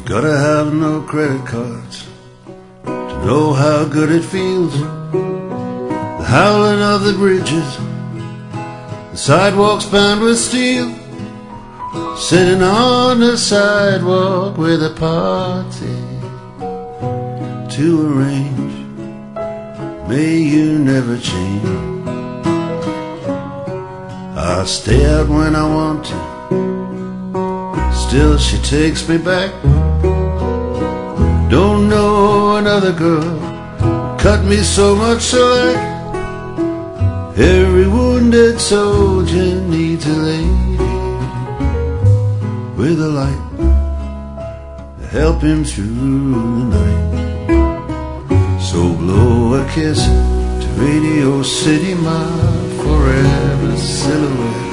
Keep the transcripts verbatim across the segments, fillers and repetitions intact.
Gotta have no credit cards to know how good it feels. The howling of the bridges, the sidewalks bound with steel, sitting on the sidewalk with a party to arrange. May you never change. I stay out when I want to, still she takes me back. Don't know another girl cut me so much slack. Every wounded soldier needs a lady with a light to help him through the night. So blow a kiss to Radio City, my forever silhouette.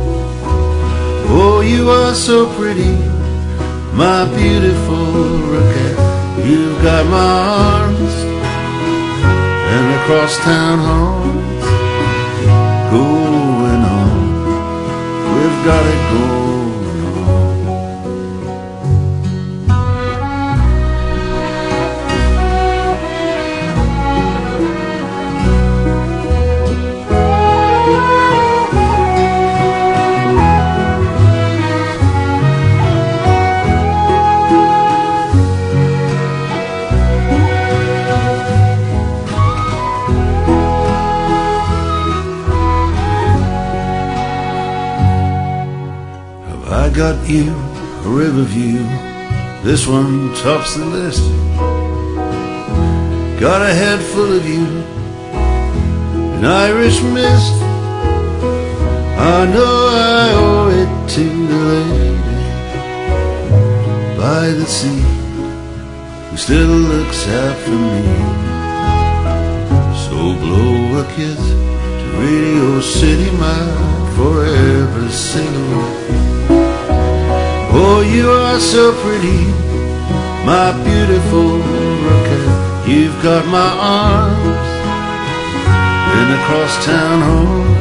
Oh, you are so pretty, my beautiful rocket. You've got my arms and the crosstown horns going on. We've got it going on. I got you, a river view, this one tops the list. Got a head full of you, an Irish mist. I know I owe it to the lady by the sea, who still looks out for me. So blow a kiss to Radio City, my forever silhouette. Oh, you are so pretty, my beautiful rocket. You've got my arms and the crosstown horn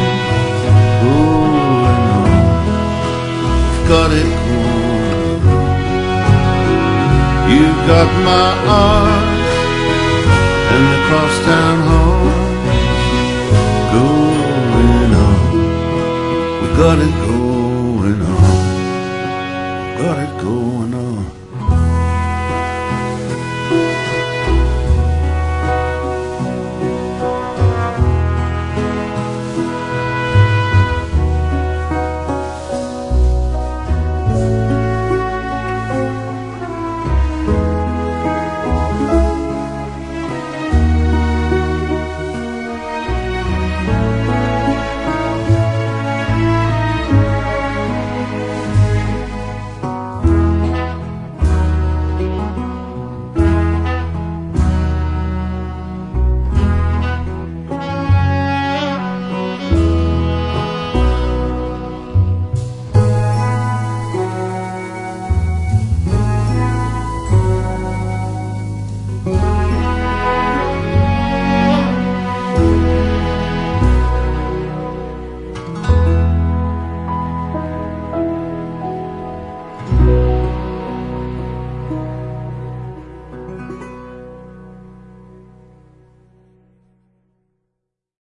going on. We've got it going. You've got my arms and the crosstown horn going on. We've got it going.